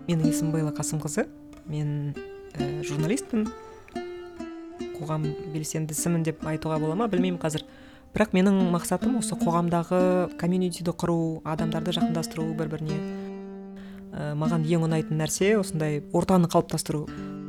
Менің есімім Белла Қасымқызы. Мен журналистпін. Қоғам белсендісімін деп айтуға бола ма, білмеймін қазір. Бірақ менің мақсатым осы қоғамдағы комьюнитиді құру, адамдарды жақындастыру бір-біріне. Маған ең ұнайтын нәрсе осындай ортаны қалыптастыру.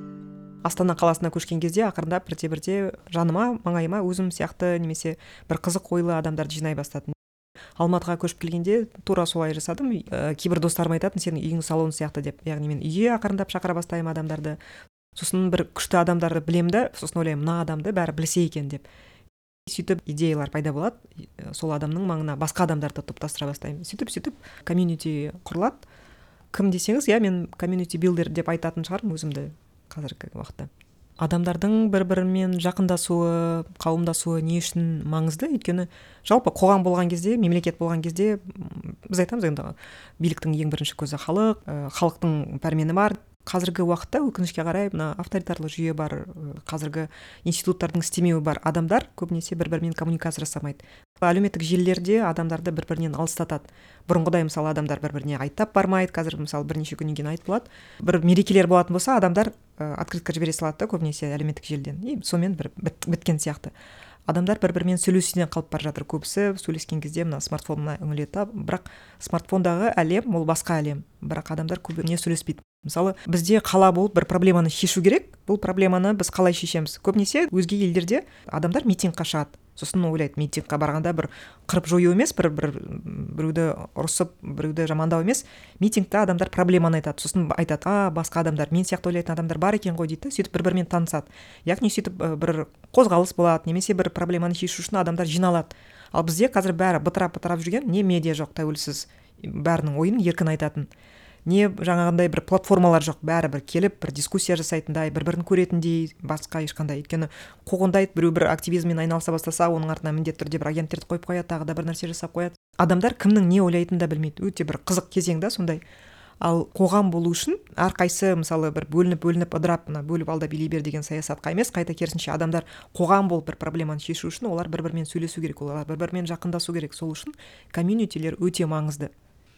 Астана қаласына көшкен кезде ақырындап бірте-бірте жаныма, маңайыма өзім сияқты немесе бір қызық ойлы адамдарды жинай бастадым. Алматыға көшіп келгенде тура солай жасадым. Кейбір достарым айтатын, сенің үйің салон сияқты деп. Яғни мен үйге ақырындап шақыра бастаймын адамдарды. Сосын бір күшті адамдарды білемін да, сосын ойлаймын, мына адамды бәрі білсе екен деп. Сөйтіп идеялар пайда болады. Сол адамның маңына басқа адамдарды топтастыра бастаймын. Сөйтіп комьюнити құрылады. Кім десеңіз, мен комьюнити билдер деп айтатын шығармын өзімді қазіргі уақытта. Адамдардың бір-бірімен жақындасуы, қауымдасуы не үшін маңызды? Өйткені жалпы қоғам болған кезде, мемлекет болған кезде біз айтамыз енді биліктің ең бірінші көзі халық, халықтың пәрмені бар. Қазіргі уақытта өкінішке қарай мына авторитарлы жүйе бар, қазіргі институттардың істемеуі бар. Адамдар көбінесе бір-бірімен коммуникация жасамайды. Әлеуметтік желілерде адамдарды бір-бірінен алыстатады. Бұрынғыдай мысалы адамдар бір-біріне айттап бармайды. Қазір мысалы бірнеше күннен кейін айтып болады. Бір мерекелер болатын болса, адамдар открытка жібере салады да көбінесе әлеуметтік желіден. И сонымен бір біткен сияқты. Адамдар бір-бірімен сөйлесуден қалып бара жатыр. Көбісі сөйлескен кезде мына смартфонына үңіледі, бірақ смартфондағы әлем ол басқа әлем. Бірақ адамдар көбіне сөйлеспейді. Мысалы, бізде қала болып бір проблеманы шешу керек. Бұл проблеманы біз қалай шешеміз? Көбінесе өзге елдерде адамдар митингқа шығады. Сосын ойлайды, митингқа барғанда бір қырып жою емес, біреуді ұрысып, біреуді жамандау емес. Митингте адамдар проблеманы айтады. Сосын айтады, басқа адамдар, мен сияқты ойлайтын адамдар бар екен ғой дейді, сөйтіп бір-бірімен танысады. Яғни сөйтіп бір қозғалыс болады, немесе бір проблеманы шешу үшін адамдар жиналады. Ал бізде қазір бәрі бытырап жүрген, не медиа жоқ, тәуелсіз, бәрінің ойын еркін айтатын. Не жаңағындай бір платформалар жоқ, бәрі бір келіп, бір дискуссия жасайтындай, бір-бірін көретіндей, басқа ешқандай. Өйткені қуғындайды, біреу бір активизммен айналыса бастаса, оның артына міндетті түрде бір агенттерді қойып қояды, тағы да бір нәрсе жасап қояды. Адамдар кімнің не ойлайтынын да білмейді. Өте бір қызық кезең да сондай. Ал қоғам болу үшін әрқайсы мысалы бір бөлініп ыдырап, бөліп алда билей бер деген саясатқа емес, қайта керісінше адамдар қоғам болып бір проблеманы шешу үшін олар бір-бірімен сөйлесу керек, олар бір-бірімен жақындасу керек. Сол үшін комьюнитилер өте маңызды.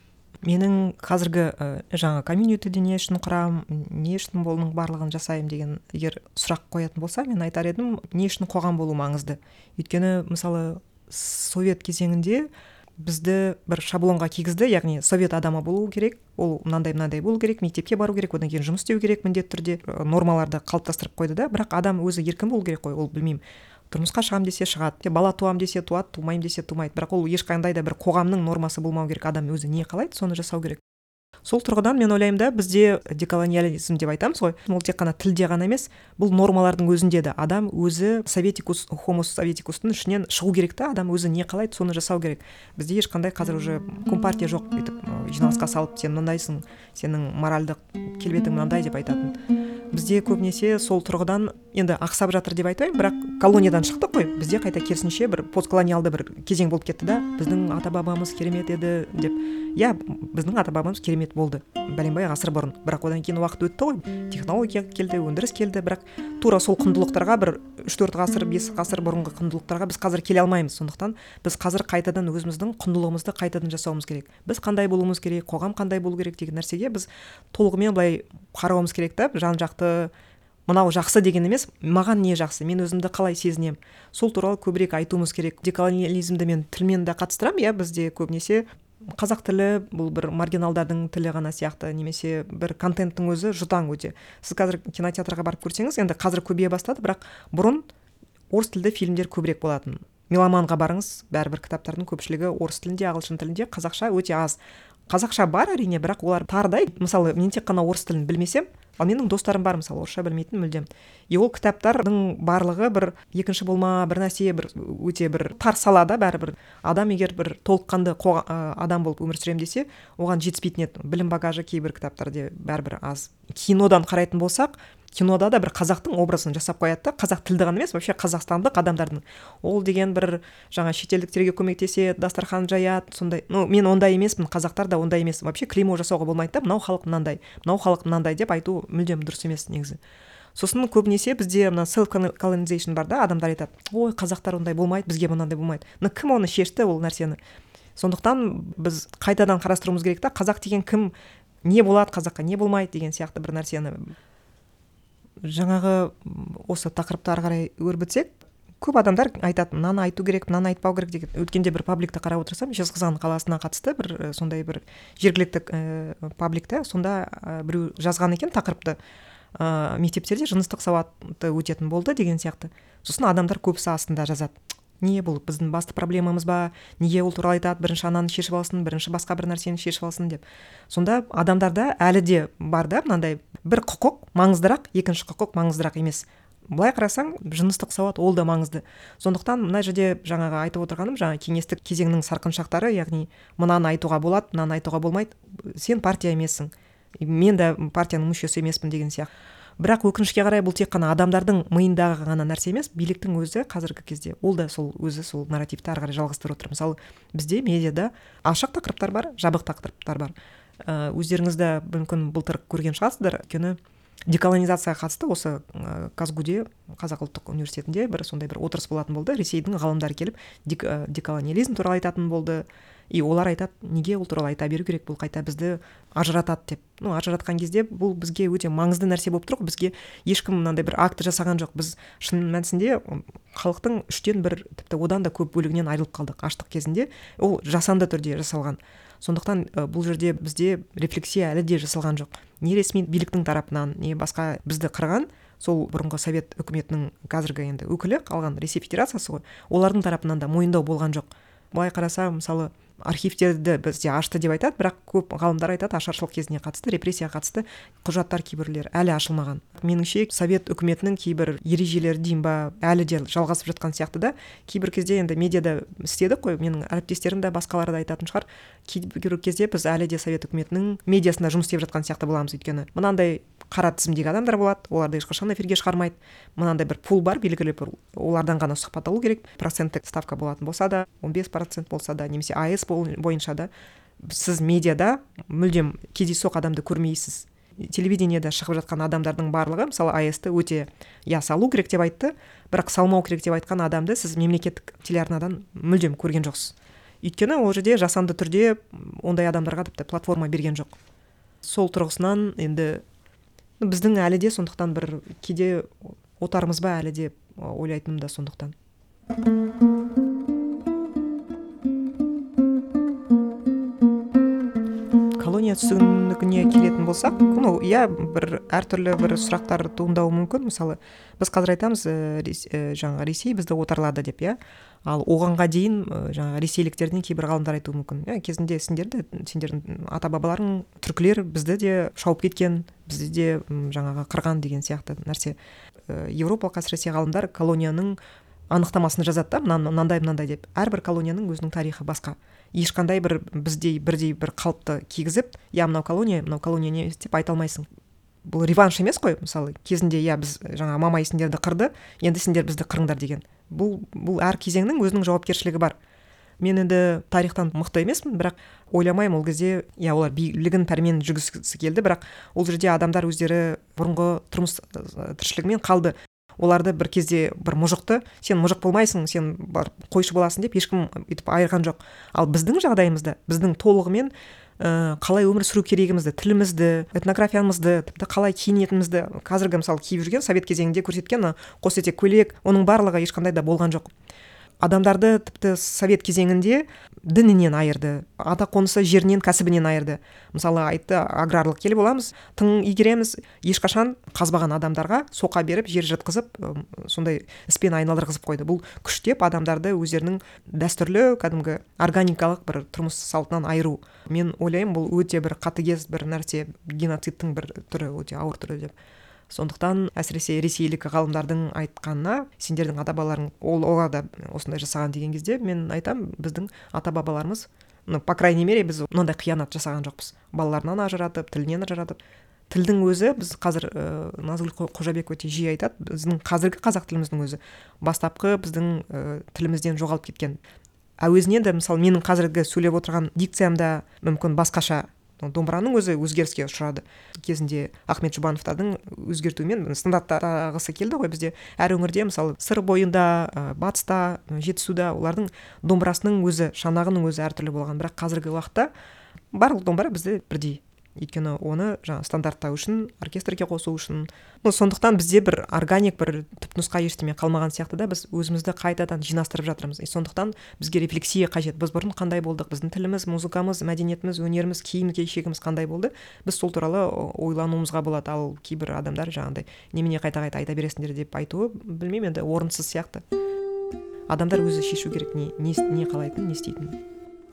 Менің қазіргі жаңа комьюнитиді не үшін құрам, не үшін оның барлығын жасаймын деген егер сұрақ қоятын болса, мен айтар едім, не үшін қоғам болу маңызды. Өйткені мысалы совет кезеңінде бізді бір шаблонға кигізді, яғни совет адамы болу керек, ол мынандай болу керек, мектепке бару керек, одан кейін жұмыс істеу керек, міндетті түрде нормаларды қалыптастырып қойды да, бірақ адам өзі еркін болу керек қой, ол білмеймін. Тұрмысқа шығам десе шығады, бала туам десе туады, тумайым десе тумайды. Бірақ ол ешқандай да бір қоғамның нормасы болмау керек. Адам өзі не қалайды, соны жасау керек. Сол тұрғыдан мен ойлаймын да, бізде деколониализм деп айтамыз ғой. Ол тек қана тілде ғана емес, бұл нормалардың өзінде де адам өзі homo советикустың ішінен шығу керек та, адам өзі не қалайды, соны жасау керек. Бізде ешқандай қазір уже компартия жоқ, өйтіп жиналысқа салып, сен мындайсың, сенің моральдық келбетің мынандай деп айтатын. Бізде көбінесе сол тұрғыдан енді ақсап жатыр деп айтайын, бірақ колониядан шықтық қой. Бізде қайта керісінше бір постколониалды бір кезең болып кетті да, біздің ата-бабамыз керемет еді деп. Біздің ата-бабамыз керемет болды. Бәленбай ғасыр бұрын. Бірақ одан кейін уақыт өтті ғой. Технология келді, өндіріс келді, бірақ тура сол құндылықтарға бір 3-4 ғасыр, 5 ғасыр бұрынғы құндылықтарға біз қазір келе алмаймыз. Сондықтан біз қазір қайтадан өзіміздің құндылығымызды қайтадан жасауымыз керек. Біз қандай болуымыз керек, қоғам қандай болу керек деген нәрсеге біз толығымен былай қарауымыз керек та, жан-жақты мынау жақсы деген емес, маған не жақсы, мен өзімді қалай сезінем. Сол туралы көбірек айтуымыз керек. Деколониализмді мен тілмен де қатыстырамын, бізде көбінесе қазақ тілі бұл бір маргиналдардың тілі ғана сияқты, немесе бір контенттің өзі жұтаң өте. Сіз қазір кинотеатрға барып көрсеңіз, енді қазір көбейе бастады, бірақ бұрын орыс тілді фильмдер көбірек болатын. Меломанға барыңыз, бәрібір кітаптардың көпшілігі орыс тілінде, ағылшын тілінде, қазақша өте аз. Қазақша бар әрине, бірақ олар тардай. Мысалы, мен тек қана орыс тілін білмесем, ал менің достарым бар, мысалы, орысша білмейтін мүлдем. Ол кітаптардың барлығы бір екінші болма, бір нәрсе, бір өте бір тар салада бәрібір. Адам егер бір толыққанды адам болып өмір сүрем десе, оған жетіспейтін еді. Білім багажы кейбір кітаптарда бәрібір аз. Кинодан қарайтын болсақ, кинода да бір қазақтың образын жасап қояды да, қазақ тілді ғана емес, вообще қазақстандық адамдардың. Ол деген бір жаңа шетелдіктерге көмектесе, дастархан жаяды, сондай. Мен ондай емеспін, қазақтар да ондай емес. Вообще клеймо жасауға болмайды да, мынау халық мынандай деп айту мүлдем дұрыс емес негізі. Сосын көбінесе бізде мына self-colonization бар да, адамдар айтады, ой, қазақтар ондай болмайды, бізге мынандай болмайды. Кім оны шешті ол нәрсені? Сондықтан біз қайтадан қарастыруымыз керек та, қазақ деген кім, не болады қазаққа, не болмайды деген сияқты бір нәрсені жаңағы осы тақырыпты ары қарай өрбітсек, көп адамдар айтады, мынаны айту керек, мынаны айтпау керек деген. Өткенде бір пабликті қарап отырсам, Жезқазған қаласына қатысты бір сондай бір жергілікті пабликті, сонда біреу жазған екен тақырыпты. Мектептерде жыныстық сауатты өтетін болды деген сияқты. Сосын адамдар көбісі астында жазады. Не бұл біздің басты проблемамыз ба? Неге ол туралы айтады? Бірінші ананы шешіп алсын, бірінші басқа бір нәрсені шешіп алсын деп. Сонда адамдарда әлі де бар да мынандай бір құқық маңыздырақ, екінші құқық маңыздырақ емес. Былай қарасаң, жыныстық сауат ол да маңызды. Сондықтан мына жерде жаңағы айтып отырғаным, жаңа кеңестік кезеңнің сарқыншақтары, яғни мынаны айтуға болады, мынаны айтуға болмайды. Сен партия емессің. Мен де партияның мүшесі емеспін деген сияқты. Бірақ өкінішке қарай бұл тек қана адамдардың миындағы ғана нәрсе емес, биліктің өзі қазіргі кезде ол да сол өзі сол нарративті ары қарай жалғастырып отыр. Мысалы, бізде медиада ашық тақырыптар бар, жабық тақырыптар бар. Өздеріңізді мүмкін былтыр көрген шығарсыздар, өйткені деколонизацияға қатысты осы Казгуде, Қазақ ұлттық университетінде бір сондай бір отырыс болатын болды. Ресейдің ғалымдары келіп деколониализм туралы айтатын болды. И олар айтады, неге ол туралы айта беру керек, бұл қайта бізді ажыратады деп. Ажыратқан кезде бұл бізге өте маңызды нәрсе болып тұр. Бізге ешкім мынандай бір акт жасаған жоқ. Біз шын мәнісінде халықтың 1/3, тіпті одан да көп бөлігінен айырылып қалдық. Аштық кезінде ол жасанды түрде жасалған. Сондықтан бұл жерде бізде рефлексия әлі де жасалған жоқ. Не ресми биліктің тарапынан, не басқа бізді қырған, сол бұрынғы совет үкіметінің қазіргі енді өкілі қалған Ресей Федерациясы ғой, олардың тарапынан да мойындау болған жоқ. Былай қараса, мысалы, архивтерді бізде ашты деп айтады, бірақ көп ғалымдар айтады, ашаршылық кезіне қатысты, репрессияға қатысты құжаттар кейбірлер әлі ашылмаған. Меніңше, совет үкіметінің кейбір ережелері дейін ба, әлі де жалғасып жатқан сияқты да, кейбір кезде енді медиада істедік қой, менің әріптестерім де басқалары да айтатын шығар, кейбір кезде біз әлі де совет үкіметінің медиасында жұмыс істеп жатқан сияқты боламыз, өйткені мынандай қара тізімдегі адамдар болады, оларды ешқашан эфирге шығармайды. Мынандай бір пул бар, белгілі бір, олардан ғана сұхбат алу керек. Проценттік ставка болатын болса да, 15% болса да, немесе АЭС бойынша да, сіз медиада мүлдем кездейсоқ адамды көрмейсіз. Телевидениеда шығып жатқан адамдардың барлығы, мысалы АЭС-ті өте салу керек деп айтты, бірақ салмау керек деп айтқан адамды сіз мемлекеттік телеарнадан мүлдем көрген жоқсыз. Өйткені ол жерде жасанды түрде ондай адамдарға тіпті платформа берген жоқ. Сол тұрғысынан енді біздің әлі де сондықтан бір кейде отарымыз ба әлі де ойлайтыным да сондықтан. Колония түсінігіне келетін болсақ, бір әртүрлі бір сұрақтар туындауы мүмкін. Мысалы, біз қазір айтамыз, жаңа Ресей бізді отарлады деп, ал оғанға дейін жаңа ресейліктерден кейбір ғалымдар айтуы мүмкін. Кезінде сендердің ата-бабаларың түркілер бізді де шауып кеткен, бізді де жаңағы қырған деген сияқты нәрсе. Европалық әсіресе ғалымдар колонияның анықтамасын жазады да, мынандай деп. Әрбір колонияның өзінің тарихы басқа. Ешқандай бір бірдей бір қалыпты кигізіп, мынау колония не деп айта алмайсың. Бұл реванш емес қой, мысалы, кезінде біз жаңа мамай сендерді қырды, енді сендер бізді қырыңдар деген. Бұл әр кезеңнің өзінің жауапкершілігі бар. Мен енді тарихтан мықты емеспін, бірақ ойламаймын ол кезде, олар билігін пәрмен жүргізгісі келді, бірақ ол жерде адамдар өздері бұрынғы тұрмыс тіршілігімен қалды. Оларды бір кезде бір мұжықты, сен мұжық болмайсың, сен бар қойшы боласың деп ешкім өйтіп айырған жоқ. Ал біздің жағдайымызда, біздің толығымен қалай өмір сүру керегімізді, тілімізді, этнографиямызды, тіпті қалай киінетімізді, қазіргі мысалы киіп жүрген совет кезеңінде көрсеткен қос етек көйлек, оның барлығы ешқандай да болған жоқ. Адамдарды тіпті совет кезеңінде дінінен айырды, ата қонысы жерінен, кәсібінен айырды. Мысалы, айтты, аграрлық ел боламыз, тың игереміз, ешқашан қазбаған адамдарға соқа беріп, жер жыртқызып, сондай іспен айналдырғызып қойды. Бұл күштеп адамдарды өздерінің дәстүрлі, кәдімгі органикалық бір тұрмыс салтынан айыру. Мен ойлаймын, бұл өте бір қатыгез бір нәрсе, геноцидтің бір түрі, өте ауыр түрі деп. Сондықтан әсіресе ресейлік ғалымдардың айтқанына, сендердің ата-бабаларың олар да осындай жасаған деген кезде, мен айтам, біздің ата-бабаларымыз, по крайней мере, біз мынандай қиянат жасаған жоқпыз. Балаларынан ажыратып, тілінен ажыратып. Тілдің өзі, біз қазір Назгүл Қожабек өте жиі айтады, біздің қазіргі қазақ тіліміздің өзі бастапқы біздің тілімізден жоғалып кеткен. Әуезінен де, мысалы, менің қазіргі сөйлеп отырған дикциямда мүмкін басқаша. Домбыраның өзі өзгеріске ұшырады. Кезінде Ахмет Жұбановтардың өзгертуімен стандарттағысы келді ғой бізде. Әр өңірде, мысалы, сыр бойында, батыста, жетісуда олардың домбырасының өзі, шанағының өзі әртүрлі болған. Бірақ қазіргі уақытта барлық домбыра бізде бірдей. өйткені оны жаңа стандарттау үшін, оркестрге қосу үшін. Сондықтан бізде бір органик бір түпнұсқа ештеме қалмаған сияқты да, біз өзімізді қайтадан жинастырып жатырмыз. Сондықтан бізге рефлексия қажет. Біз бұрын қандай болдық? Біздің тіліміз, музыкамыз, мәдениетіміз, өнеріміз, киім-кешегіміз қандай болды? Біз сол туралы ойлануымызға болады. Ал кейбір адамдар жаңағыдай немене қайта-қайта айта бересіңдер деп айтуы, білмеймін, енді орынсыз сияқты. Адамдар өзі шешу керек, не қалайтын, не істейтін.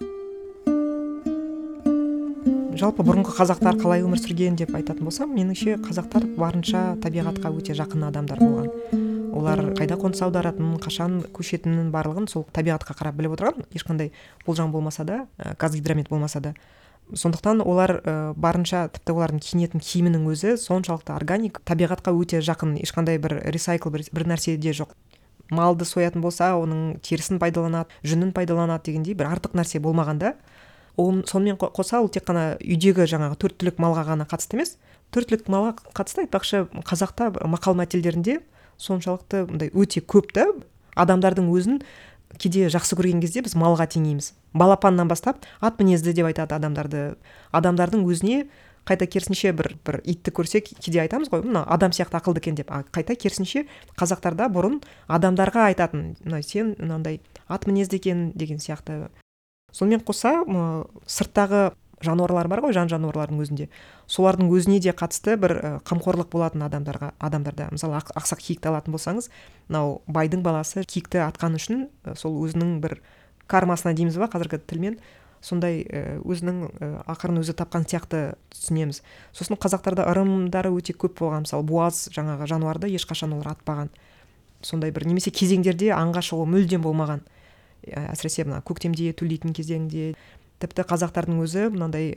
Жалпы бұрынғы қазақтар қалай өмір сүрген деп айтатын болсам, меніңше қазақтар барынша табиғатқа өте жақын адамдар болған. Олар қайда қоныс аударатынын, қашан көшетінін барлығын сол табиғатқа қарап біліп отырған, ешқандай болжам болмаса да, қазгидромет болмаса да. Сондықтан олар барынша, тіпті олардың киінетін киімінің өзі соншалықты органик, табиғатқа өте жақын, ешқандай бір ресайкл бір нәрсе де жоқ. Малды соятын болса, оның терісін пайдаланады, жүнін пайдаланады дегендей бір артық нәрсе болмағанда, сонымен қоса ол тек қана үйдегі жаңағы 4 түлік малға ғана қатысты емес. 4 түлік малға қатысты айтпақшы, қазақта мақал-мәтелдерінде соншалықты өте көп та адамдардың өзін кейде жақсы көрген кезде біз малға теңейміз. Балапаннан бастап ат мінезді деп айтады адамдарды. Адамдардың өзіне қайта керісінше бір итті көрсек кейде айтамыз ғой, мына адам сияқты ақылды екен деп. Қайта керісінше қазақтарда бұрын адамдарға айтатын, сен мынандай ат мінезді екен деген сияқты. Сонымен қоса, сырттағы жануарлар бар ғой, жан-жануарлардың өзінде. Солардың өзіне де қатысты бір қамқорлық болатын адамдарда. Мысалы, ақсақ киікті алатын болсаңыз, мынау байдың баласы киікті атқан үшін сол өзінің бір кармасына дейміз ба, қазіргі тілмен, сондай өзінің ақырын өзі тапқан сияқты түсінеміз. Сосын қазақтарда ырымдары өте көп болған. Мысалы, буаз жаңағы жануарды ешқашан олар атпаған. Сондай бір немесе кезеңдерде аңға шығу мүлдем болмаған. Әсіресе мына көктемде төлейтін кезеңде, тіпті қазақтардың өзі мынандай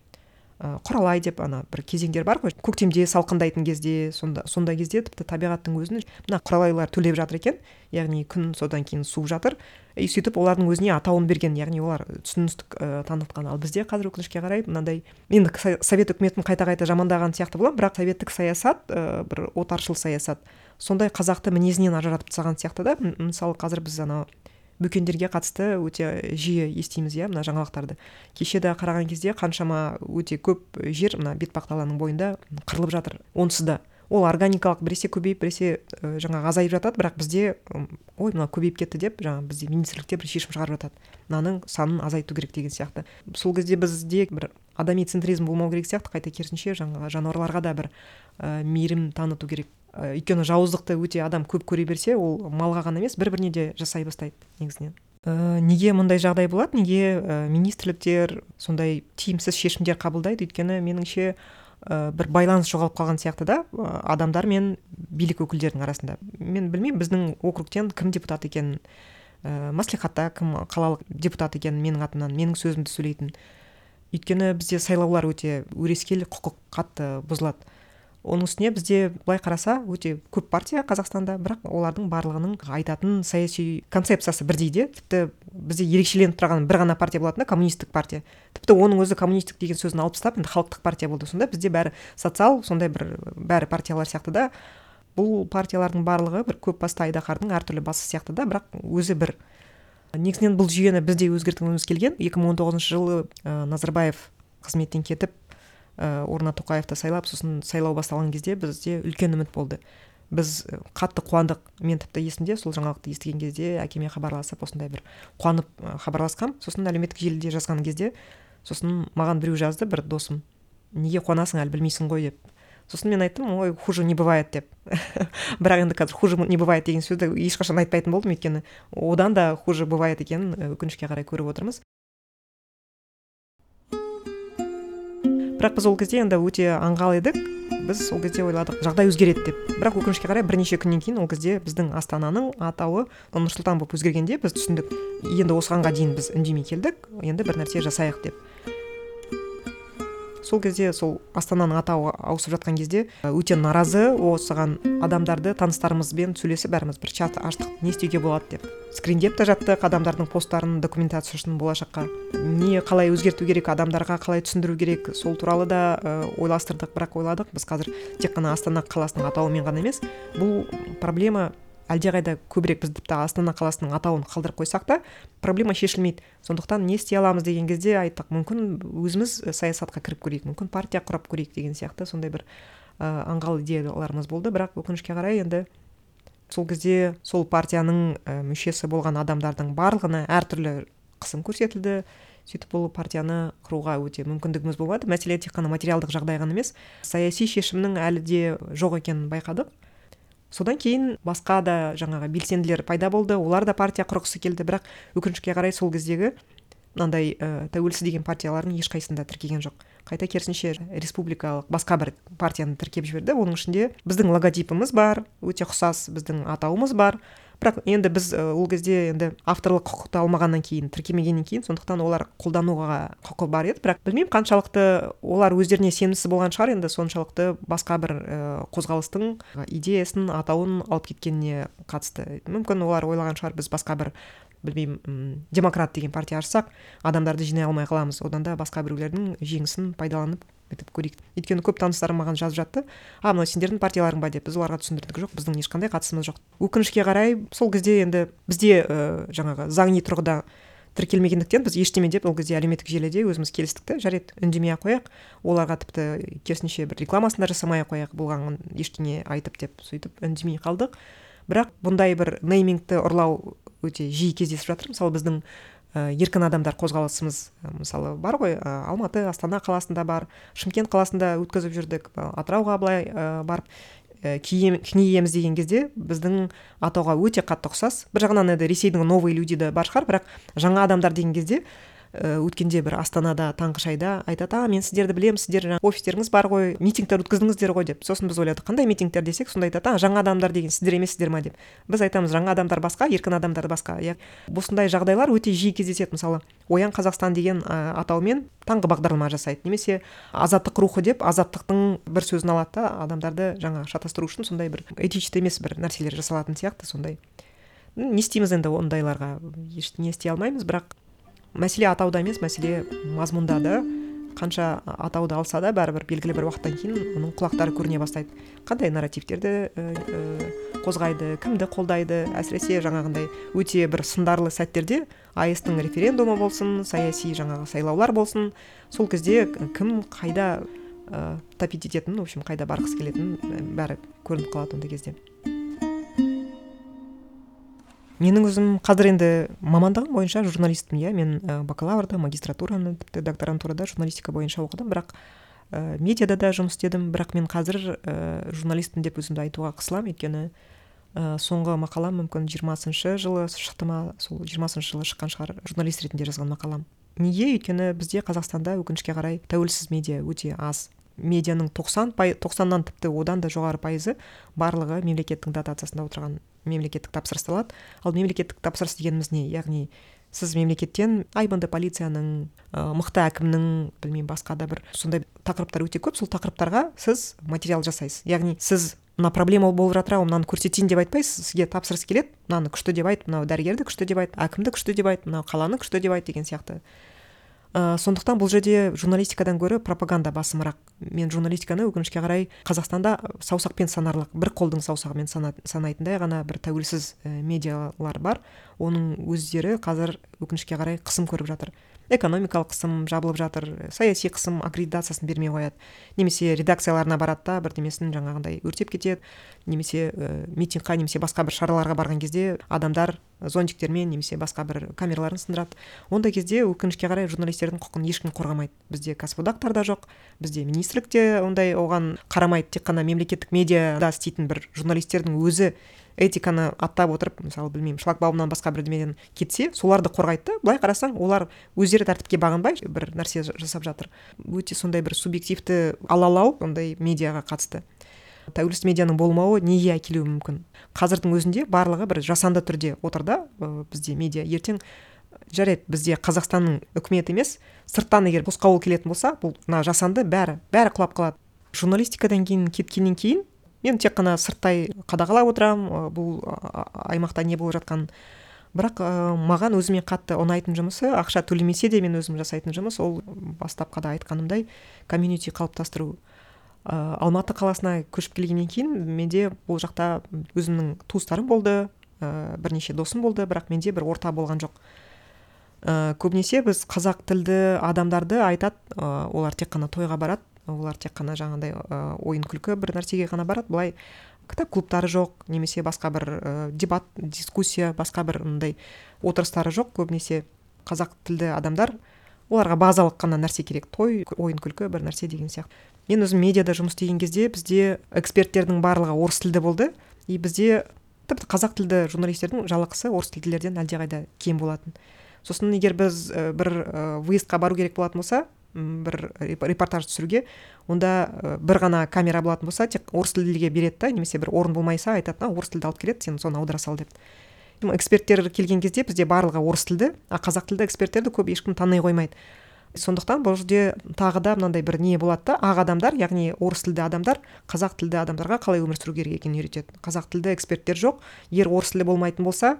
құралай деп бір кезеңдер бар ғой, көктемде салқындайтын кезде, сондай кезде тіпті табиғаттың өзін мына құралайлар төлеп жатыр екен, яғни күн содан кейін суып жатыр, сөйтіп олардың өзіне атауын берген, яғни олар түсіністік танытқан. Ал бізде қазір өкінішке қарай мынандай, енді совет үкіметін қайта-қайта жамандаған сияқты боламын, бірақ советтік саясат, бір отаршыл саясат, сондай қазақты мінезінен ажыратып тастаған сияқты да. Мысалы, қазір біз бөкендерге қатысты өте жиі естиміз, мына жаңалықтарды. Кешеде қараған кезде қаншама өте көп жер мына бетпақдаланың бойында қырылып жатыр. Онсыз да ол органикалық біресе көбейіп, біресе жаңа азайып жатады, бірақ бізде мына көбейіп кетті деп, жаңа бізде министрлікте бір шешім шығарып жатады. Мынаның санын азайту керек деген сияқты. Сол кезде бізде бір адами центризм болмау керек сияқты, қайта керісінше жаңа жануарларға да бір мейірім таныту керек. Өйткені жауыздықты өте адам көп көре берсе, ол малға ғана емес, бір-біріне де жасай бастайды негізінен. Неге мұндай жағдай болады? Неге министрліктер сондай тиімсіз шешімдер қабылдайды? Өйткені меніңше бір байланыс жоғалып қалған сияқты да, адамдар мен билік өкілдерінің арасында. Мен білмеймін, біздің округтен кім депутат екенін, мәслихатта кім қалалық депутат екенін менің атымнан, менің сөзімді сөйлейтін. Өйткені бізде сайлаулар өте өрескел, құқық қатты бұзылады. Оның үстіне бізде былай қараса өте көп партия Қазақстанда, бірақ олардың барлығының айтатын саяси концепциясы бірдей де. Тіпті бізде ерекшеленіп тұрған бір ғана партия болатын, коммунистік партия. Тіпті оның өзі коммунистік деген сөзін алып тастап, енді халықтық партия болды. Сонда бізде бәрі социал, сондай бәрі партиялар сияқты да. Бұл партиялардың барлығы бір көп басты айдаһардың әртүрлі басы сияқты да, бірақ өзі бір. Негізінен бұл жүйені бізде өзгертуіміз келген. 2019 жылы Назарбаев қызметтен кетіп, орнына Тоқаевты сайлап, сосын сайлау басталған кезде бізде үлкен үміт болды. Біз қатты қуандық. Мен тіпті есімде сол жаңалықты естіген кезде әкеме хабарласып, осындай бір қуанып хабарласқам. Сосын әлеуметтік желіде жазған кезде, сосын маған біреу жазды, бір досым. Неге қуанасың, әлі білмейсің ғой деп. Сосын мен айттым, ой, хуже не бывает деп. Бірақ енді қазір хуже не бывает деген сөзді ешқашан айтпайтын болдым, өйткені одан да хуже бывает екенін өкінішке қарай көріп отырмыз. Бірақ біз ол кезде енді өте аңғал едік. Біз ол кезде ойладық, жағдай өзгереді деп. Бірақ өкінішке қарай бірнеше күннен кейін ол кезде біздің Астананың атауы Нұрсұлтан болып өзгергенде біз түсіндік. Енді осығанға дейін біз үндемей келдік, енді бір нәрсе жасайық деп. Сол кезде сол Астананың атауы ауысып жатқан кезде өте наразы осыған адамдарды таныстарымызбен сөйлесіп бәріміз бір чат аштық, не істеуге болады деп. Скриндеп те жаттық адамдардың посттарын, документациясын болашаққа. Не қалай өзгерту керек, адамдарға қалай түсіндіру керек, сол туралы да ойластырдық, бірақ ойладық. Біз қазір тек қана Астана қаласының атауымен ғана емес, бұл проблема әлдеқайда көбірек біз тіпті Астана қаласының атауын қалдырып қойсақ та проблема шешілмейді. Сондықтан не істей аламыз деген кезде айттық, мүмкін өзіміз саясатқа кіріп көрейік, мүмкін партия құрап көрейік деген сияқты сондай бір аңғал идеяларымыз болды. Бірақ өкінішке қарай енді сол кезде сол партияның мүшесі болған адамдардың барлығына әртүрлі қысым көрсетілді. Сөйтіп бұл партияны құруға өте мүмкіндігіміз болмады. Мәселе тек қана материалдық жағдай ғана емес, саяси шешімнің әлі де жоқ екенін байқадық. Содан кейін басқа да жаңағы белсенділер пайда болды, олар да партия құрғысы келді, бірақ өкінішке қарай сол кездегі мынандай тәуелсіз деген партиялардың ешқайсында тіркеген жоқ. Қайта керісінше республикалық басқа бір партияны тіркеп жіберді. Оның ішінде біздің логотипіміз бар, өте ұқсас біздің атауымыз бар. Бірақ енді біз ол кезде енді авторлық құқықты алмағаннан кейін, тіркемегеннен кейін, сондықтан олар қолдануға құқы бар еді. Бірақ білмеймін қаншалықты олар өздеріне сенімсіз болған шығар, енді соншалықты басқа бір қозғалыстың идеясын, атауын алып кеткеніне қатысты. Мүмкін олар ойлаған шығар, біз басқа бір білмеймін, демократ деген партия ашсақ, адамдарды жинай алмай қаламыз. Одан да басқа біреулердің жеңісін пайдаланып бітіп көрейік. Өйткені көп таныстарым маған жазып жатты. Мынау сендердің партияларың ба деп. Біз оларға түсіндірдік, жоқ, біздің ешқандай қатысымыз жоқ. Өкінішке қарай сол кезде енді бізде жаңағы заңи тұрғыда тіркелмегендіктен біз ештеме деп ол кезде әлеуметтік желіде өзіміз келістік те, жарайды, үндемей ақ қояйық. Оларға тіпті керісінше бір рекламасын да жасамай ақ қояйық, болған ештеңе айтып деп сөйтіп үндемей қалдық. Бірақ бұндай бір неймингті ұрлау өте жиі кездесіп жатыр. Мысалы біздің еркін адамдар қозғалысымыз мысалы бар ғой, Алматы, Астана қаласында бар, Шымкент қаласында өткізіп жүрдік, Атырауға былай барып кеңейеміз деген кезде біздің атауға өте қатты ұқсас. Бір жағынан енді Ресейдің новые люди да бар шығар, бірақ жаңа адамдар деген кезде өткенде бір Астанада таңғы шайда айтады, мен сіздерді білемін, сіздер офистеріңіз бар ғой, митингтер өткіздіңіздер ғой деп. Сосын біз ойладық, қандай митингтер десек, сонда айтады, жаңа адамдар деген сіздер емессіздер ма деп. Біз айтамыз, жаңа адамдар басқа, еркін адамдар басқа. Осындай жағдайлар өте жиі кездеседі. Мысалы, Оян Қазақстан деген атаумен таңғы бағдарлама жасайды. Немесе азаттық рухы деп, азаттықтың бір сөзін алады да, адамдарды жаңа шатастыру үшін сондай бір этичті емес бір нәрселер жасалатын сияқты сондай. Не істейміз енді ондайларға? Ештеңе істей алмаймыз, бірақ мәселе атауда емес, мәселе мазмұнда да. Қанша атауды алса да, бәрібір белгілі бір уақыттан кейін оның құлақтары көріне бастайды. Қандай нарративтерді қозғайды, кімді қолдайды, әсіресе жаңағындай өте бір сындарлы сәттерде АЭС-тің референдумы болсын, саяси жаңағы сайлаулар болсын, сол кезде кім қайда тапит ететінін, в общем, қайда барғысы келетінін бәрі көрініп қалады ондай кезде. Менің өзім қазір енді мамандығым бойынша журналистпін, мен бакалаврда, магистратураны, тіпті докторантурада журналистика бойынша оқыдым, бірақ медиада да жұмыс істедім, бірақ мен қазір журналистпін деп өзімді айтуға қысыламын, өйткені соңғы мақалам мүмкін 20-шы жылы шықты ма, сол 20-шы жылы шыққан шығар, журналист ретінде жазған мақалам. Неге? Өйткені бізде Қазақстанда өкінішке қарай тәуелсіз медиа өте аз. Медианың 90-нан тіпті одан да жоғары пайызы барлығы мемлекеттің дотациясында отырған мемлекеттік тапсырыс алады. Ал мемлекеттік тапсырыс дегеніміз не? Яғни сіз мемлекеттен айбынды полицияның, мықты әкімнің, білмеймін, басқа да бір сондай тақырыптар өте көп, сол тақырыптарға сіз материал жасайсыз. Яғни сіз мына проблема болып жатыр, мынаны көрсетейін деп айтпайсыз, сізге тапсырыс келеді, мынаны күшті деп айт, мынау дәрігерді күшті деп айт, әкімді күшті деп айт, мынау қаланы күшті деп айт деген сияқты. Сондықтан бұл жерде журналистикадан гөрі пропаганда басымырақ. Мен журналистиканы өкінішке қарай Қазақстанда саусақпен санарлық, бір қолдың саусағымен санайтындай ғана бір тәуелсіз медиалар бар. Оның өздері қазір өкінішке қарай қысым көріп жатыр. Экономикалық қысым жабылып жатыр, саяси қысым аккредитациясын бермей қояды. Немесе редакцияларына барады да бірдемесін жаңағындай өртеп кетеді, немесе митингқа, немесе басқа бір шараларға барған кезде адамдар зонтиктермен немесе басқа бір камераларын сындырады. Ондай кезде өкінішке қарай журналистердің құқын ешкім қорғамайды. Бізде кәсіподақтар да жоқ, бізде министрлікте ондай оған қарамайды, тек қана мемлекеттік медиада істейтін бір журналистердің өзі этиканы аттап отырып, мысалы, білмеймін, шлагбаумнан басқа бірдемеден кетсе, соларды қорғайды. Былай қарасаң, олар өздері тәртіпке бағынбай бір нәрсе жасап жатыр. Өте сондай бір субъективті алалау ондай медиаға қатысты. Тәуелсіз медианың болмауы неге әкелуі мүмкін? Қазірдің өзінде барлығы бір жасанды түрде отырда бізде медиа. Ертең жарайды, бізде Қазақстанның үкіметі емес, сырттан егер тосқауыл келетін болса, бұл жасанды бәрі құлап қалады. Журналистикадан кейін кеткеннен кейін мен тек қана сырттай қадағалап отырам, бұл аймақта не болып жатқан. Бірақ маған өзіме қатты ұнайтын жұмысы, ақша төлемесе де мен өзім жасайтын жұмыс, ол бастапқада айтқанымдай комьюнити қалыптастыру. Алматы қаласына көшіп келгеннен кейін менде бұл жақта өзімнің туыстарым болды, бірнеше досым болды, бірақ менде бір орта болған жоқ. Көбінесе біз қазақ тілді адамдарды айтады, олар тек қана тойға барады, олар тек қана жаңағыдай ойын күлкі бір нәрсеге ғана барады, былай кітап клубтары жоқ, немесе басқа бір дебат, дискуссия, басқа бір мындай отырыстары жоқ. Көбінесе қазақ тілді адамдар, оларға базалық қана нәрсе керек, той, ойын күлкі, бір нәрсе деген сияқты. Мен өзім медиада жұмыс істеген кезде бізде эксперттердің барлығы орыс тілді болды, и бізде тіпті қазақ тілді журналистердің жалақысы орыс тілділерден әлдеқайда кем болатын. Сосын егер біз бір выездқа бару керек болатын болса, бір репортаж түсіруге, онда бір ғана камера болатын болса, тек орыс тілдіге береді да, немесе бір орын болмайса айтады, орыс тілді алып келеді, сен соны аудара сал деп. Эксперттер келген кезде бізде барлығы орыс тілді, а қазақ тілді эксперттерді көп ешкім тани қоймайды. Сондықтан бұл жерде тағы да мынандай бір не болады да, ақ адамдар, яғни орыс тілді адамдар қазақ тілді адамдарға қалай өмір сүру керек екенін үйретеді. Қазақ тілді эксперттер жоқ, егер орыс тілі болмайтын болса,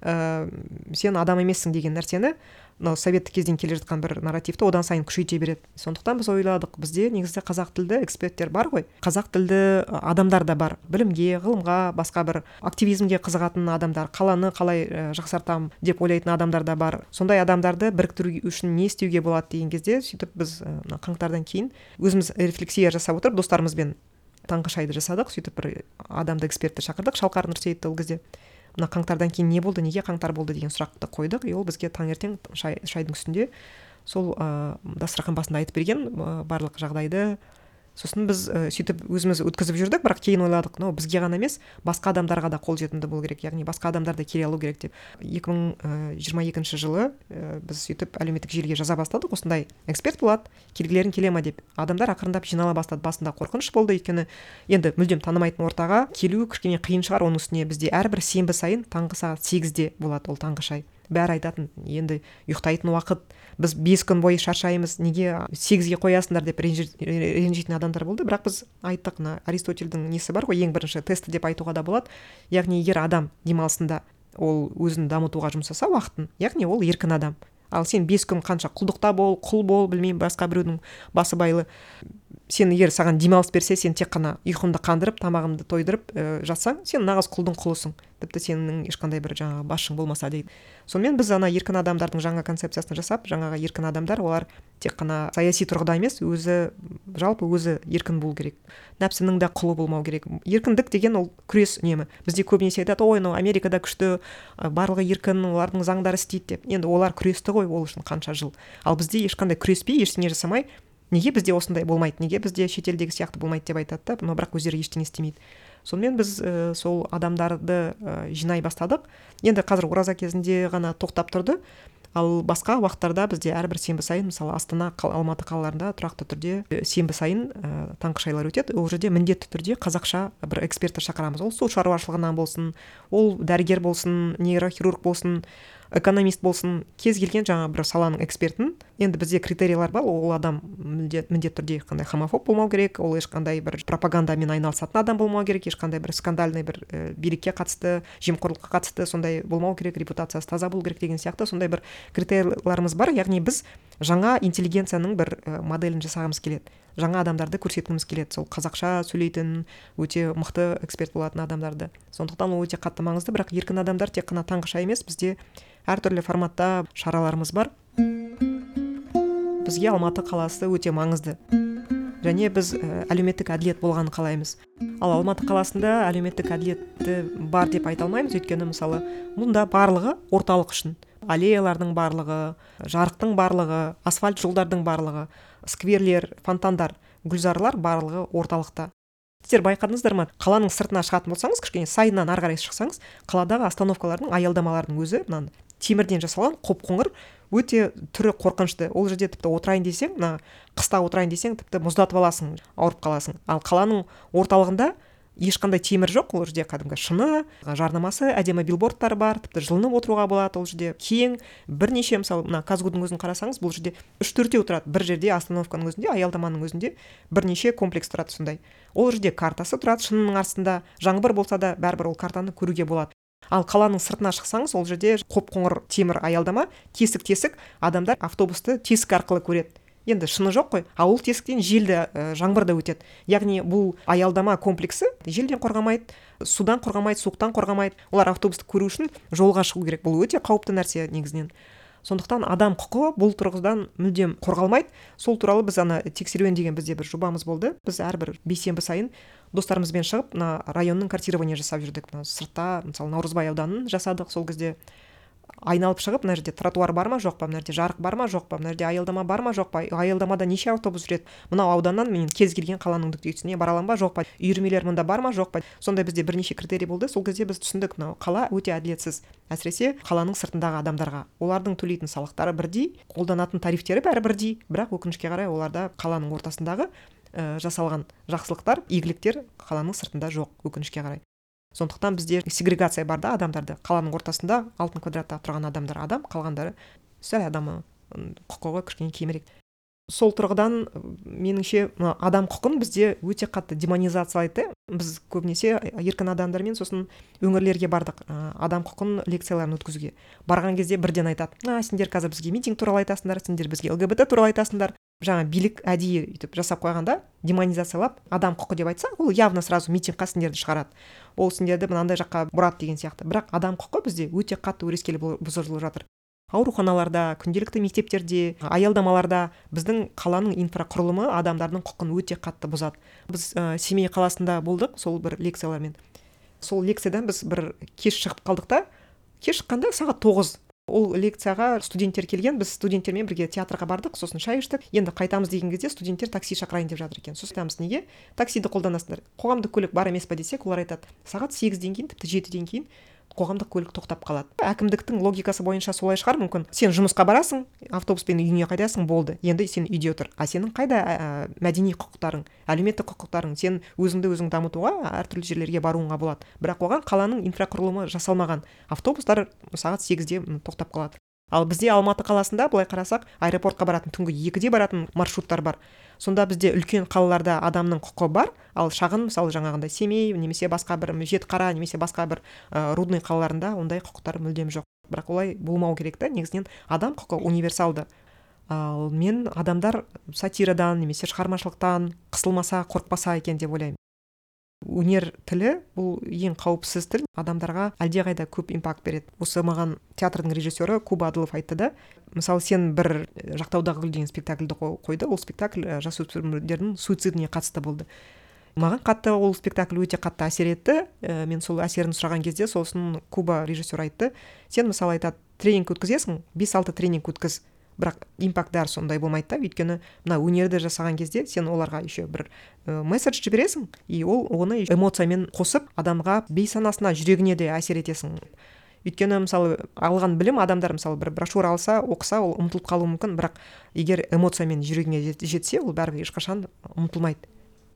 сен адам емессің деген нәрсені, советтік кезден келе жатқан бір нарративті одан сайын күшейте береді. Сондықтан біз ойладық, бізде негізі қазақ тілді эксперттер бар ғой, қазақ тілді адамдар да бар, білімге, ғылымға, басқа бір активизмге қызығатын адамдар, қаланы қалай жақсартам деп ойлайтын адамдар да бар. Сондай адамдарды біріктіру үшін не істеуге болады деген кезде, сөйтіп біз қаңтардан кейін өзіміз рефлексия жасап отырып, достарымызбен таңғы шайды жасадық, сөйтіп бір адамды экспертті шақырдық, Шалқар Нұрсейітті ол кезде. Мына қаңтардан кейін не болды, неге қаңтар болды деген сұрақты қойдық, и ол бізге таңертең шайдың үстінде сол дастархан басында айтып берген барлық жағдайды. Сосын біз сөйтіп өзіміз өткізіп жүрдік, бірақ кейін ойладық, бізге ғана емес, басқа адамдарға да қолжетімді болу керек, яғни басқа адамдар да келе алу керек деп. 2022 жылы біз сөйтіп әлеуметтік желіге жаза бастадық, осындай эксперт болады, келгілерің келе ма деп. Адамдар ақырындап жинала бастады. Басында қорқыныш болды, өйткені енді мүлдем танымайтын ортаға келу кішкене қиын шығар. Оның үстіне бізде әрбір сенбі сайын таңғы сағат 8-де болады ол таңғы шай. Бәрі айтатын, енді ұйықтайтын уақыт, біз 5 күн бойы шаршаймыз, неге 8-ге қоясыңдар деп ренжитін адамдар болды. Бірақ біз айттық, Аристотельдің несі бар ғой, ең бірінші тесті деп айтуға да болады. Яғни егер адам демалысында ол өзін дамытуға жұмсаса уақытын, яғни ол еркін адам. Ал сен 5 күн қанша құлдықта бол, құл бол, білмеймін, басқа біреудің басы байлы. Сен егер саған демалыс берсе, сен тек қана ұйқымды қандырып, тамағымды тойдырып жатсаң, сен нағыз құлдың құлысың. Тіпті сенің ешқандай бір жаңағы басшың болмаса дейді. Сонымен біз еркін адамдардың жаңа концепциясын жасап, жаңағы еркін адамдар, олар тек қана саяси тұрғыда емес, жалпы өзі еркін болу керек. Нәпсінің де құлы болмау керек. Еркіндік деген ол күрес үнемі. Бізде көбінесе айтады, ой, Америкада күшті, барлығы еркін, олардың заңдары істейді деп. Енді олар күресті ғой ол үшін қанша жыл. Ал бізде ешқандай күреспей, ештеңе жасамай, неге бізде осындай болмайды, неге бізде шетелдегі сияқты болмайды деп айтады да, бірақ өздері ештеңе істемейді. Сонымен біз сол адамдарды жинай бастадық. Енді қазір ораза кезінде ғана тоқтап тұрды, ал басқа уақыттарда бізде әрбір сенбі сайын, мысалы Астана, Алматы қалаларында тұрақты түрде сенбі сайын таңғы шайлар өтеді. Ол жерде міндетті түрде қазақша бір экспертті шақырамыз. Ол су шаруашылығынан болсын, ол дәрігер болсын, нейрохирург болсын, экономист болсын, кез келген жаңа бір саланың экспертін. Енді бізде критериялар бар, ол адам міндетті түрде ешқандай хомофоб болмау керек, ол ешқандай бір пропагандамен айналысатын адам болмау керек, ешқандай бір скандальный бір билікке қатысты, жемқорлыққа қатысты сондай болмау керек, репутациясы таза болу керек деген сияқты сондай бір критерияларымыз бар. Яғни біз жаңа интеллигенцияның бір моделін жасағымыз келеді. Жаңа адамдарды көрсеткіміз келеді, сол қазақша сөйлейтін, өте мықты эксперт болатын адамдарды. Сондықтан ол өте қатты маңызды, бірақ еркін адамдар тек қана таңғы шай емес, бізде әртүрлі форматта шараларымыз бар. Бізге Алматы қаласы өте маңызды. Және біз әлеуметтік әділет болғанын қалаймыз. Ал Алматы қаласында әлеуметтік әділетті бар деп айта алмаймыз, өйткені мысалы мұнда барлығы орталық үшін. Аллеялардың барлығы, жарықтың барлығы, асфальт жолдардың барлығы, скверлер, фонтандар, гүлзарлар барлығы орталықта. Сіздер байқадыңыздар ма? Қаланың сыртына шығатын болсаңыз, кішкене сайынан ары қарай шықсаңыз, қаладағы остановкалардың, аялдамалардың өзі темірден жасалған қоп-қоңыр, өте түрі қорқынышты. Ол жерде тіпті отырайын десең, қыста отырайын десең, тіпті мұздатып аласың, ауырып қаласың. Ал қаланың орталығында ешқандай темір жоқ, ол жерде кәдімгі шыны, жарнамасы, әдемі билбордтар бар, тіпті жылынып отыруға болады. Ол жерде кең, бірнеше, мысалы, Казгудың өзін қарасаңыз, бұл жерде 3-4 тұрады. Бір жерде остановканың өзінде, аялдаманың өзінде бірнеше комплекс тұрады сондай. Ол жерде картасы тұрады, шынының астында жаңбыр болса да, бәрібір ол картаны көруге болады. Ал қаланың сыртына шықсаңыз, ол жерде қоп-қоңыр темір аялдама, тесік-тесік, адамдар автобусты тесік арқылы көреді. енді шыны жоқ қой, а ол тесіктен жел де жаңбыр да өтеді. Яғни бұл аялдама комплексі желден қорғамайды, судан қорғамайды, суықтан қорғамайды. Олар автобусты көру үшін жолға шығу керек. Бұл өте қауіпті нәрсе негізінен. Сондықтан адам құқығы бұл тұрғыдан мүлдем қорғалмайды. Сол туралы біз тексеруен деген бізде бір жобамыз болды. Біз әрбір бейсенбі сайын достарымызбен шығып, районның картирование жасап жүрдік. Сыртта, мысалы, Наурызбай ауданын жасадық. Сол кезде айналып шығып, мына жерде тротуар бар ма, жоқ па, мына жерде жарық бар ма, жоқ па, мына жерде аялдама бар ма, жоқ па, аялдамада неше автобус жүреді, мынау ауданнан мен кез келген қаланың нүктесіне бара аламын ба, жоқ па, үйірмелер мұнда бар ма, жоқ па. Сондай бізде бірнеше критерий болды. Сол кезде біз түсіндік, мынау қала өте әділетсіз, әсіресе қаланың сыртындағы адамдарға. Олардың төлейтін салықтары бірдей, қолданатын тарифтері бәрі бірдей, бірақ өкінішке қарай оларда қаланың ортасындағы жасалған жақсылықтар, игіліктер қаланың сыртында жоқ, өкінішке қарай. Сондықтан бізде сегрегация бар да адамдарды. Қаланың ортасында алтын квадратта тұрған адамдар адам, қалғандары сәл адамы құқығы кішкене кемірек. Сол тұрғыдан меніңше адам құқын бізде өте қатты демонизациялайды. Біз көбінесе еркін адамдармен сосын өңірлерге бардық адам құқын лекцияларын өткізуге. Барған кезде бірден айтады: сендер қазір бізге митинг туралы айтасыңдар, сендер бізге ЛГБТ туралы айтасыңдар. Жаңа билік әдейі үйтіп жасап қойғанда, демонизациялап адам құқы деп айтса, ол явно сразу митингқа сендерді шығарады. Ол сендерді мынандай жаққа бұрады деген сияқты. Бірақ адам құқы бізде өте қатты өрескел бұзылып жатыр. Ауруханаларда, күнделікті мектептерде, аялдамаларда біздің қаланың инфрақұрылымы адамдардың құқын өте қатты бұзады. Біз Семей қаласында болдық, сол бір лекциялармен. Сол лекциядан біз бір кеш шығып қалдық та, кеш шыққанда сағат 9. Ол лекцияға студенттер келген, біз студенттермен бірге театрға бардық, сосын шай іштік. Енді қайтамыз деген кезде студенттер такси шақырайын деп жатыр екен. Сосын айтамыз: неге таксиді қолданасыңдар? Қоғамдық көлік бар емес па десек, олар айтады: сағат 8-ден кейін, тіпті 7-ден кейін қоғамдық көлік тоқтап қалады. Әкімдіктің логикасы бойынша солай шығар мүмкін. Сен жұмысқа барасың, автобуспен үйіңе қайтасың, болды. Енді сен үйде отыр. А сенің қайда мәдени құқықтарың, әлеуметтік құқықтарың? Сен өзіңді өзің дамытуға әртүрлі жерлерге баруыңа болады. Бірақ оған қаланың инфрақұрылымы жасалмаған. Автобустар сағат 8-де тоқтап қалады. Ал бізде Алматы қаласында былай қарасақ, аэропортқа баратын, түнгі 2-де баратын маршруттар бар. Сонда бізде үлкен қалаларда адамның құқы бар, ал шағын, мысалы жаңағындай Семей немесе басқа бір Жетіқара немесе басқа бір рудный қалаларында ондай құқықтар мүлдем жоқ. Бірақ олай болмау керек та, негізінен адам құқы универсалды. Ал мен адамдар сатирадан немесе шығармашылықтан қысылмаса, қорықпаса екен деп ойлаймын. Өнер тілі бұл ең қауіпсіз тіл, адамдарға әлдеқайда көп импакт береді. Осы маған театрдың режиссері Куба Адылов айтты да, мысалы, сен бір Жақтаудағы гүл деген спектакльді қойды, ол спектакль жасөспірімдердің суицидіне қатысты болды. Маған қатты ол спектакль өте қатты әсер етті. Мен сол әсерін сұраған кезде сосын Куба режиссер айтты: сен мысалы айтады, тренинг өткізесің, 5-6 тренинг өткіз. Бірақ импакт дәр сондай болмайды да, өйткені мына өнерді жасаған кезде сен оларға еще бір месседж жібересің, и оны эмоциямен қосып адамға бейсанасына, жүрегіне де әсер етесің. Өйткені мысалы алған білім, адамдар мысалы бір брошюра алса, оқыса, ол ұмытылып қалуы мүмкін, бірақ егер эмоциямен жүрегіне жетсе, ол бәрібір ешқашан ұмытылмайды.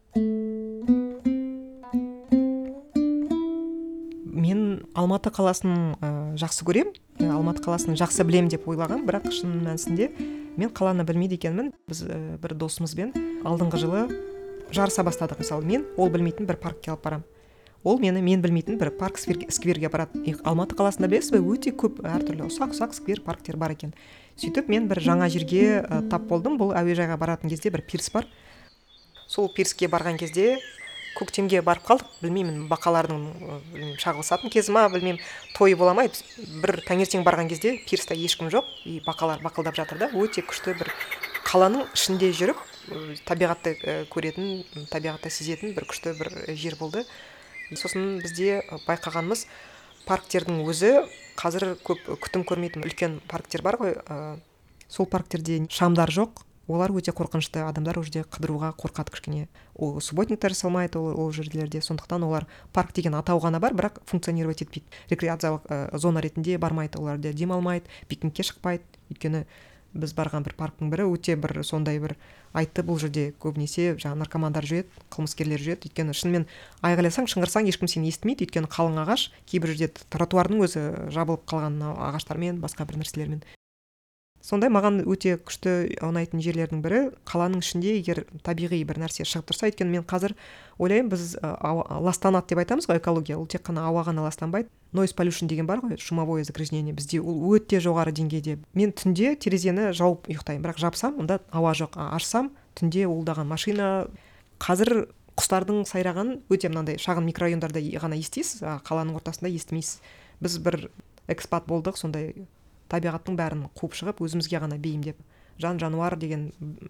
Мен Алматы қаласын жақсы көрем, Алматы қаласын жақсы білем деп ойлаған, бірақ шын мәнісінде мен қаланы білмейді екенмін. Біз бір досымызбен алдыңғы жылы жарыса бастадық. Мысалы, мен ол білмейтін бір паркке алып барам. Ол мен білмейтін бір парк скверге барады. Алматы қаласында білесіз бе, өте көп әртүрлі ұсақ сквер парктер бар екен. Сөйтіп мен бір жаңа жерге тап болдым. Бұл әуежайға баратын кезде бір пирс бар. Сол пирске барған кезде көктемге барып қалдық, білмеймін, бақалардың шағылысатын кезі ма, білмеймін, тойы бола ма. Бір таңертең барған кезде пирста ешкім жоқ, и бақалар бақылдап жатыр да, өте күшті бір қаланың ішінде жүріп, табиғатты көретін, табиғатты сезетін бір күшті бір жер болды. Сосын бізде байқағанымыз, парктердің өзі қазір көп күтім көрмейтін үлкен парктер бар ғой, сол парктерде шамдар жоқ. Олар өте қорқынышты, адамдар ол жерде қыдыруға қорқады кішкене. Ол субботниктер жасалмайды ол жерлерде. Сондықтан олар парк деген атау ғана бар, бірақ функционировать етпейді. Рекреациялық зона ретінде бармайды, олар да демалмайды, пикникке шықпайды. Өйткені біз барған бір парктың бірі өте бір сондай бір айтты, бұл жерде көбінесе жаңа наркомандар жүреді, қылмыскерлер жүреді. Өйткені шынымен айғайласаң, шыңғырсаң ешкім сені естімейді, өйткені қалың ағаш, кейбір жерде тротуардың өзі жабылып қалған ағаштармен, басқа бір нәрселермен. Сондай маған өте күшті ұнайтын жерлердің бірі қаланың ішінде егер табиғи бір нәрсе шығып тұрса, өйткені мен қазір ойлаймын біз ластанады деп айтамыз ғой, экология, ол тек қана ауа ғана ластанбайды. Noise pollution деген бар ғой, шумовое загрязнение, бізде ол өте жоғары деңгейде. Мен түнде терезені жауып ұйықтаймын, бірақ жапсам, онда ауа жоқ, ашсам, түнде уылдаған машина. Қазір құстардың сайрағанын өте мынандай шағын микрорайондарда ғана естисіз, қаланың ортасында естімейсіз. Біз бір экспат болдық, сондай табиғаттың бәрін қуып шығып, өзімізге ғана бейімдеп. Жануар деген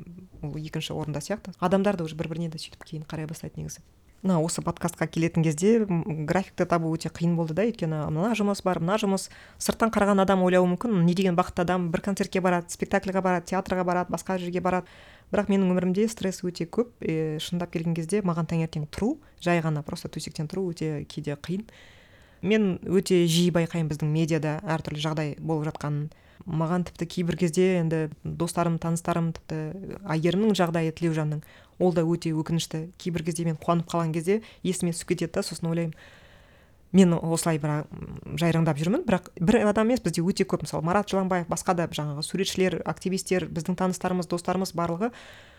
ол екінші орында сияқты. Адамдар да уже бір-біріне де сөйтіп кейін қарай бастайды негізі. Осы подкастқа келетін кезде графикті табу өте қиын болды да, өйткені мына жұмыс бар, мына жұмыс. Сырттан қараған адам ойлауы мүмкін, не деген бақытты адам, бір концертке барады, спектакльға барады, театрға барады, басқа жерге барады. Бірақ менің өмірімде стресс өте көп. Шындап келген кезде маған таңертең тұру, жай ғана просто төсектен тұру өте кейде қиын. Мен өте жиі байқаймын біздің медиада әртүрлі жағдай болып жатқанын. Маған тіпті кейбір кезде енді достарым, таныстарым, тіпті әйгерімнің жағдайы, Тілеужанның, ол да өте өкінішті. Кейбір кезде мен қуанып қалған кезде есіме түсіп кетеді да, сосын ойлаймын, мен осылай бір жайраңдап жүрмін, бірақ бір адам емес, бізде өте көп, мысалы Марат Жыланбаев, басқа да жаңағы суретшілер, активистер, біздің таныстарымыз, достарымыз барлығы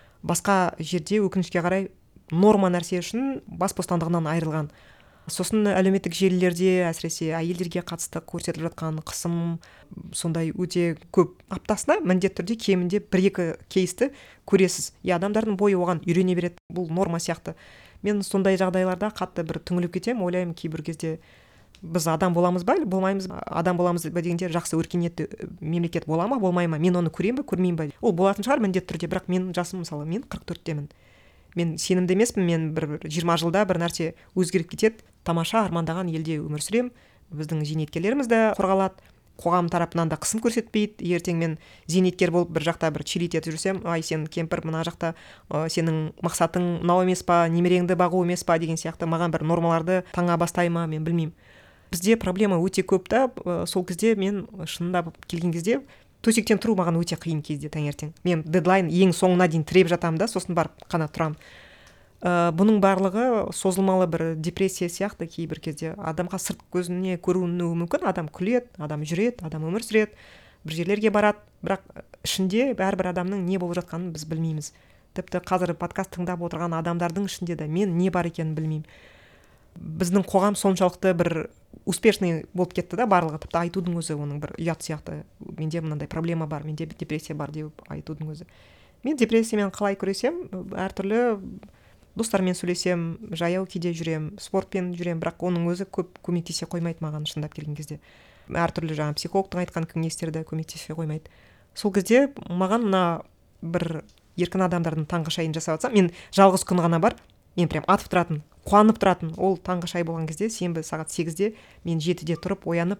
басқа жерде өкінішке қарай норма нәрсе үшін бас бостандығынан айырылған. Сосын әлеуметтік желілерде әсіресе әйелдерге қатысты көрсетіліп жатқан қысым сондай өте көп. Аптасына міндетті түрде кемінде 1-2 кейсті көресіз. Адамдардың бойы оған үйрене береді. Бұл норма сияқты. Мен сондай жағдайларда қатты бір түңіліп кетемін, ойлаймын кейбір кезде біз адам боламыз ба, болмаймыз ба? Адам боламыз ба дегенде жақсы өркениетті мемлекет бола ма, болмай ма? Мен оны көремін ба, көрмеймін ба? Ол болатын шығар міндетті түрде, бірақ менің жасым мысалы, мен 44-темін. Мен сенімді емеспін, мен бір 20 жылда бір нәрсе өзгеріп кетеді. Тамаша армандаған елде өмір сүрем. Біздің зейнеткерлеріміз де қорғалады. Қоғам тарапынан да қысым көрсетпейді. Ертең мен зейнеткер болып бір жақта бір чилит етіп жүрсем, ай сен кемпір мына жақта сенің мақсатың мынау емес па, немереңді бағу емес па деген сияқты маған бір нормаларды таңа бастай ма, мен білмеймін. Бізде проблема өте көп та, сол кезде мен шынында келген кезде төсектен тұру маған өте қиын кезде таңертең. Мен дедлайн ең соңына дейін тіреп жатамын да, сосын барып қана тұрамын. Бұның барлығы созылмалы бір депрессия сияқты кейбір кезде. Адамға сырт көзіне көрінуі мүмкін, адам күледі, адам жүреді, адам өмір сүреді, бір жерлерге барады, бірақ ішінде бәрібір адамның не болып жатқанын біз білмейміз. Тіпті қазір подкаст тыңдап отырған адамдардың ішінде де мен не бар екенін білмеймін. Біздің қоғам соншалықты бір успешный болып кетті да барлығы, тіпті айтудың өзі оның бір ұят сияқты. Менде мынандай проблема бар, менде депрессия бар деп айтудың өзі. Мен депрессиямен қалай күресем, әртүрлі достармен сөйлесем, жаяу кейде жүрем, спортпен жүрем, бірақ оның өзі көп көмектесе қоймайды маған шындап келген кезде. Әртүрлі жаңа психологтың айтқан кеңестері көмектесе қоймайды. Сол кезде маған мына бір еркін адамдардың таңғы шайын жасап жатсам, мен жалғыз күн ғана бар, мен прям атып тұратын, қуанып тұратын. Ол таңғы шай болған кезде, сенбі сағат 8-де мен 7-де тұрып, оянып,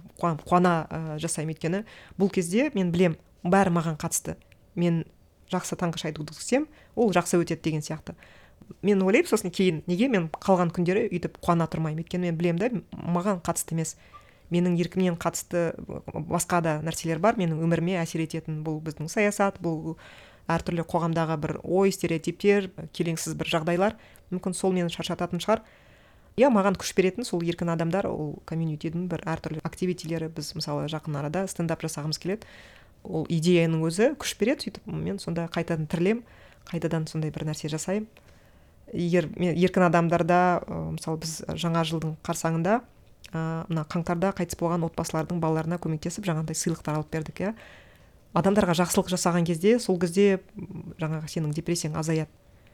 қуана жасаймын. Өйткені бұл кезде мен білем, бәрі маған қатысты. Мен жақсы таңғы шайды өткізсем, ол жақсы өтеді деген сияқты. Мен ойлаймын, сосын кейін неге мен қалған күндері үйтіп қуана тұрмаймын. Өйткені мен білем да, маған қатысты емес. Менің еркімнен қатысты басқа да нәрселер бар, менің өміріме әсер ететін. Бұл біздің саясат, бұл әртүрлі қоғамдағы бір ой, стереотиптер, келеңсіз бір жағдайлар. Мүмкін сол мені шаршататын шығар. Маған күш беретін сол еркін адамдар, ол комьюнитидің бір әртүрлі активитилері. Біз мысалы жақын арада стендап жасағымыз келеді. Ол идеяның өзі күш береді, сөйтіп мен сонда қайтадан тірілем, қайтадан сондай бір нәрсе жасаймын. Егер еркін адамдарда, мысалы біз жаңа жылдың қарсаңында, мына қаңтарда қайтыс болған отбасылардың балаларына көмектесіп, жаңағындай сыйлықтар алып бердік, Адамдарға жақсылық жасаған кезде, сол кезде жаңағы сенің депрессияң азаяды.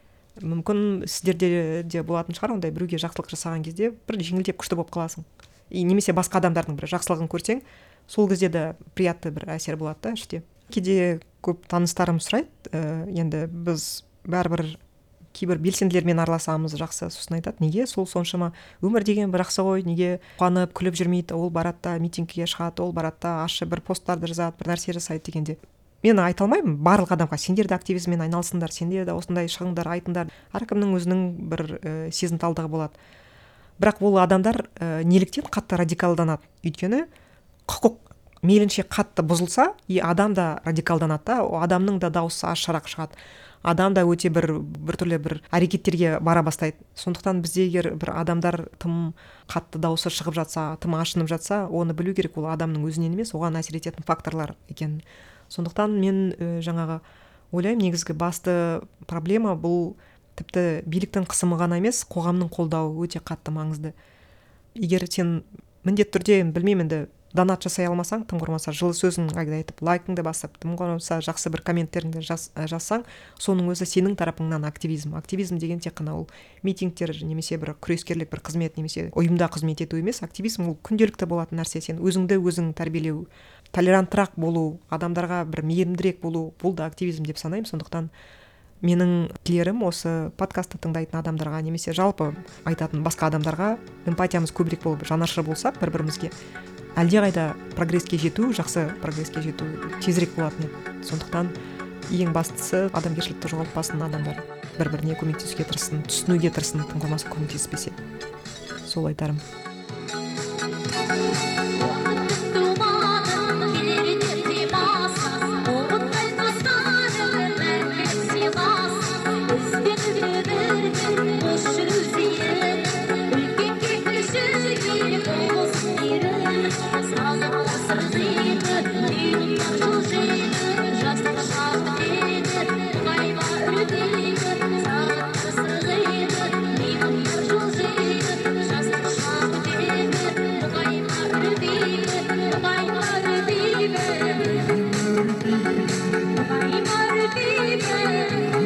Мүмкін сіздерде де болатын шығар, ондай біреуге жақсылық жасаған кезде бір жеңілдеп күшті болып қаласың. Немесе басқа адамдардың бір жақсылығын көрсең, сол кезде де приятты бір әсер болады да іште. Кейде көп таныстарым сұрайды, енді біз бәрібір кейбір белсенділермен араласамыз, жақсы, сосын айтады, неге сол соншама өмір деген бір жақсы ғой, неге қуанып күліп жүрмейді, ол барады да митингке шығады, ол барады да ащы бір посттарды жазады, бір нәрсе жасайды дегенде. Мен айта алмаймын барлық адамға, сендер де активизммен айналысыңдар, сендер де осындай шығыңдар, айтыңдар. Әркімнің өзінің бір сезімталдығы болады. Бірақ ол адамдар неліктен қатты радикалданады? Өйткені құқық мейлінше қатты бұзылса, адам да радикалданады да, адамның да дауысы ашырақ шығады. Адам да өте біртүрлі бір әрекеттерге бара бастайды. Сондықтан бізде егер бір адамдар тым қатты дауысы шығып жатса, тым ашынып жатса, оны білу керек, ол адамның өзінен емес, оған әсер ететін факторлар екен. Сондықтан мен жаңағы ойлаймын, негізгі басты проблема бұл тіпті биліктің қысымы ғана емес, қоғамның қолдауы өте қатты маңызды. Егер сен міндетті түрде, білмеймін, енді донат жасай алмасаң, тым құрмаса жылы сөзін айтып, лайкыңды басып, тым құрмаса жақсы бір комменттеріңді жазсаң, соның өзі сенің тарапыңнан активизм. Активизм деген тек қана ол митингтер немесе бір күрескерлік бір қызмет немесе ұйымда қызмет ету емес. Активизм ол күнделікті болатын нәрсе. Сен өзіңді өзің тәрбиелеу, толеранттырақ болу, адамдарға бір мейірімдірек болу, бұл да активизм деп санаймын. Сондықтан менің тілерім осы подкастты тыңдайтын адамдарға немесе жалпы айтатын басқа адамдарға эмпатиямыз көбірек болып, жанашыр болсақ бір-бірімізге, әлдеқайда прогресске жету, жақсы прогресске жету тезірек болатын еді. Сондықтан ең бастысы адамгершілікті жоғалтпасын адамдар. Бір-біріне көмектесуге тырыссын, түсінуге тырыссын, тым құрмаса көмектеспесе. Сол айтарым.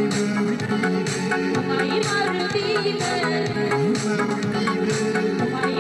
Bye.